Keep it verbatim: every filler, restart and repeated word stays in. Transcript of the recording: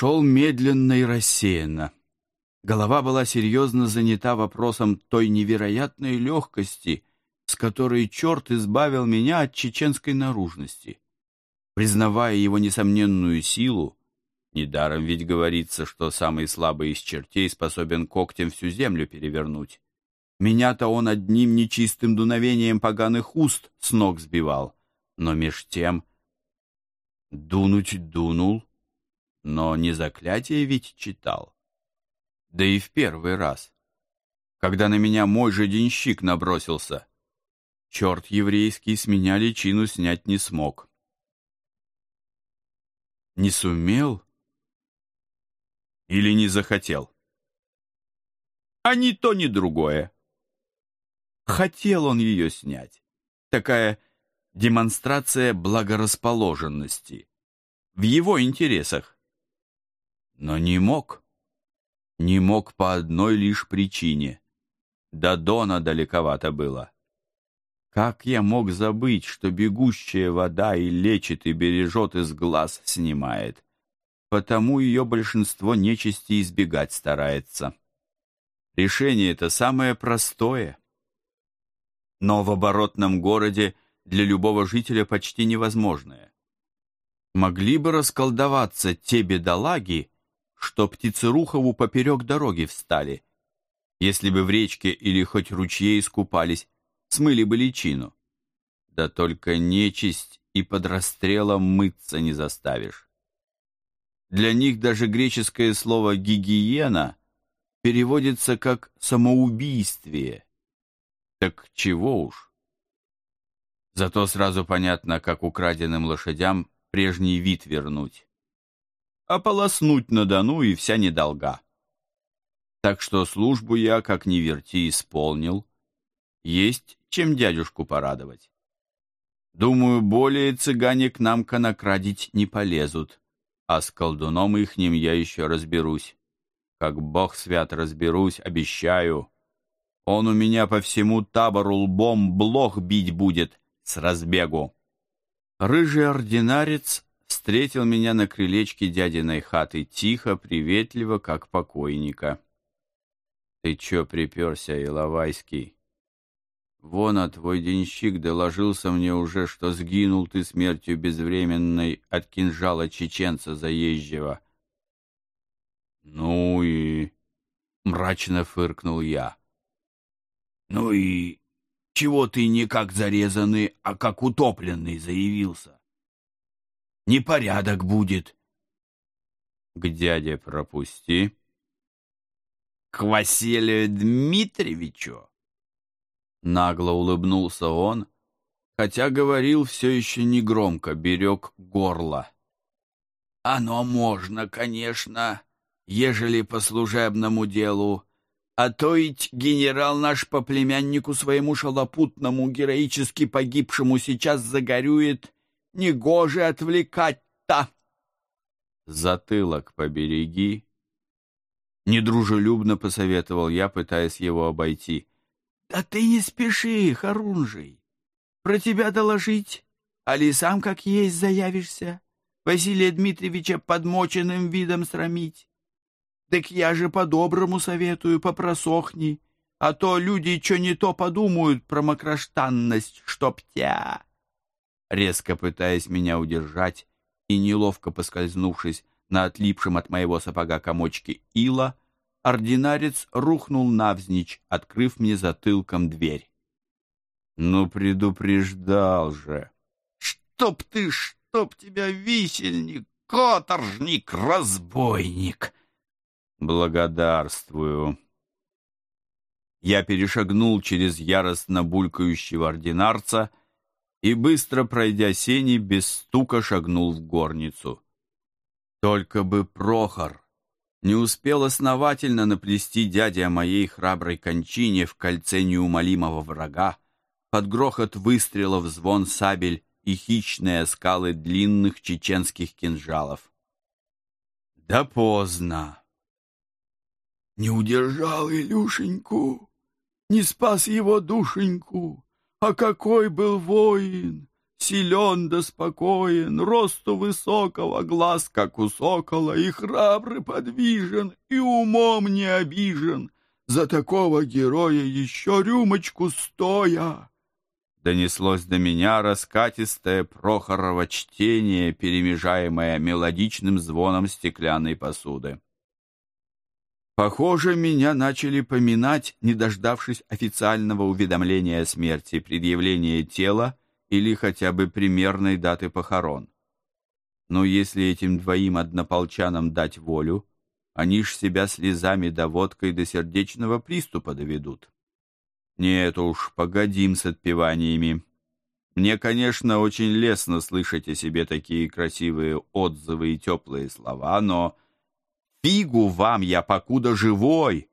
Шел медленно и рассеянно. Голова была серьезно занята вопросом той невероятной легкости, с которой черт избавил меня от чеченской наружности. Признавая его несомненную силу, недаром ведь говорится, что самый слабый из чертей способен когтем всю землю перевернуть. Меня-то он одним нечистым дуновением поганых уст с ног сбивал, но меж тем дунуть дунул, но не заклятие ведь читал. Да и в первый раз, когда на меня мой же денщик набросился, черт еврейский с меня личину снять не смог. Не сумел или не захотел? А ни то, ни другое. Хотел он ее снять. Такая демонстрация благорасположенности. В его интересах. Но не мог. Не мог по одной лишь причине. До Дона далековато было. Как я мог забыть, что бегущая вода и лечит, и бережет, из глаз снимает? Потому ее большинство нечисти избегать старается. Решение это самое простое. Но в оборотном городе для любого жителя почти невозможное. Могли бы расколдоваться те бедолаги, что Птицерухову поперек дороги встали, если бы в речке или хоть ручье искупались, смыли бы личину. Да только нечисть и под расстрелом мыться не заставишь. Для них даже греческое слово «гигиена» переводится как «самоубийствие». Так чего уж. Зато сразу понятно, как украденным лошадям прежний вид вернуть. Ополоснуть на Дону и вся недолга. Так что службу я, как ни верти, исполнил. Есть чем дядюшку порадовать. Думаю, более цыгане к нам конокрадить не полезут, а с колдуном ихним я еще разберусь. Как Бог свят разберусь, обещаю. Он у меня по всему табору лбом блох бить будет с разбегу. Рыжий ординарец встретил меня на крылечке дядиной хаты тихо, приветливо, как покойника. Ты чё приперся, Иловайский? Вон, а твой денщик доложился мне уже, что сгинул ты смертью безвременной от кинжала чеченца заезжего. Ну и... мрачно фыркнул я. Ну и... чего ты не как зарезанный, а как утопленный заявился? Непорядок будет. К дяде пропусти. К Василию Дмитриевичу? Нагло улыбнулся он, хотя говорил все еще негромко, берег горло. Оно можно, конечно, ежели по служебному делу, а то ведь генерал наш по племяннику своему шалопутному, героически погибшему, сейчас загорюет, негоже отвлекать-то. Затылок побереги. Недружелюбно посоветовал я, пытаясь его обойти. Да ты не спеши, Харунжий. Про тебя доложить, али сам как есть заявишься, Василия Дмитриевича подмоченным видом срамить. Так я же по-доброму советую, попросохни, а то люди что не то подумают про мокроштанность, чтоб тя. Резко пытаясь меня удержать и неловко поскользнувшись на отлипшем от моего сапога комочке ила, ординарец рухнул навзничь, открыв мне затылком дверь. Ну, предупреждал же. Чтоб ты, чтоб тебя, висельник, каторжник, разбойник! Благодарствую. Я перешагнул через яростно булькающего ординарца и, быстро пройдя сени, без стука шагнул в горницу. Только бы Прохор не успел основательно наплести дяде о моей храброй кончине в кольце неумолимого врага, под грохот выстрелов, звон сабель и хищные скалы длинных чеченских кинжалов. Да поздно. Не удержал Илюшеньку, не спас его душеньку, а какой был воин! Силен да спокоен, росту высокого, глаз, как у сокола, и храбрый подвижен, и умом не обижен. За такого героя еще рюмочку стоя!» Донеслось до меня раскатистое Прохорово чтение, перемежаемое мелодичным звоном стеклянной посуды. Похоже, меня начали поминать, не дождавшись официального уведомления о смерти, предъявления тела или хотя бы примерной даты похорон. Но если этим двоим однополчанам дать волю, они ж себя слезами да водкой до сердечного приступа доведут. Нет уж, погодим с отпеваниями. Мне, конечно, очень лестно слышать о себе такие красивые отзывы и теплые слова, но фигу вам я покуда живой,